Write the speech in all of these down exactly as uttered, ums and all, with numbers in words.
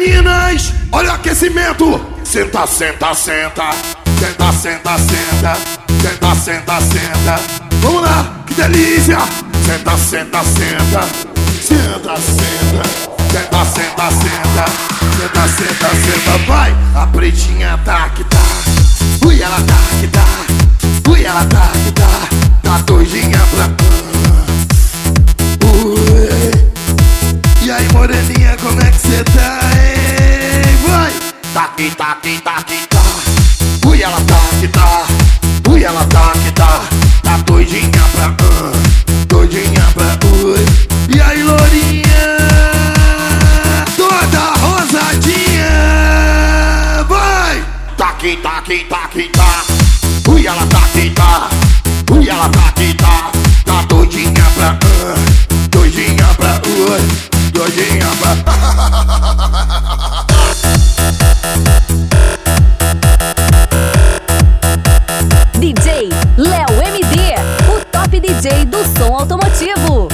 Meninas, olha o aquecimento. Senta, senta, senta. Senta, senta, senta. Senta, senta, senta. Vamos lá, que delícia. Senta, senta, senta. Senta, senta. Senta, senta, senta. Senta, senta, senta. Vai, a pretinha tá que tá. Ui, ela tá que tá. Ui, ela tá que tá. Tá doidinha pra... Ui. E aí, moreninha, como é que cê tá, hein? Vai! Tá que tá que tá que tá. Ui, ela tá que tá. Ui, ela tá que tá. Tá doidinha pra... Uh, doidinha pra... Ui. E aí, lourinha, toda rosadinha. Vai! Tá que tá que tá que tá. Ui, ela tá que tá. Ui, ela tá que tá. Tá doidinha pra... Uh, doidinha pra... Ui. Doidinha pra... D J Léo M D, o top D J do som automotivo.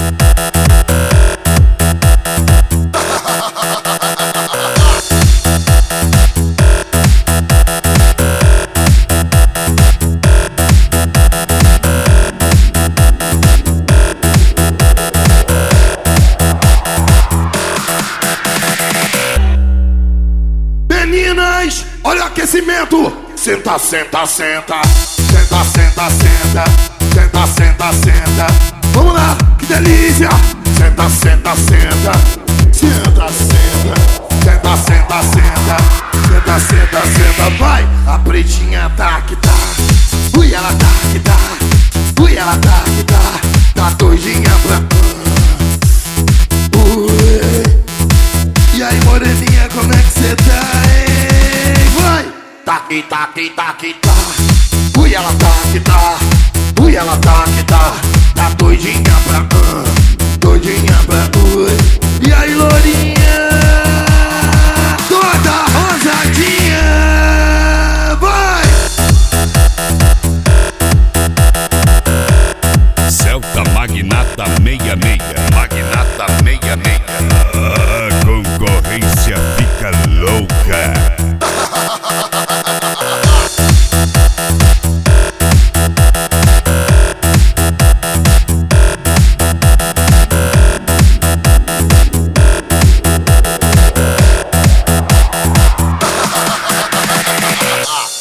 Meninas, olha o aquecimento. Senta, senta, senta. Senta, senta, senta. Senta, senta, senta. Vamos lá, que delícia. Senta, senta, senta. Senta, senta. Senta, senta, senta. Senta, senta, senta. Vai, a pretinha tá que tá. Ui, ela tá que tá. Ui, ela tá que tá. Tá doidinha pra... Ui. E aí, moreninha, como é que cê tá, hein? Vai! Tá que tá que tá que tá. Ui, ela tá que tá. Ui, ela tá que tá. Tá doidinha pra... Uh, doidinha pra... Ui.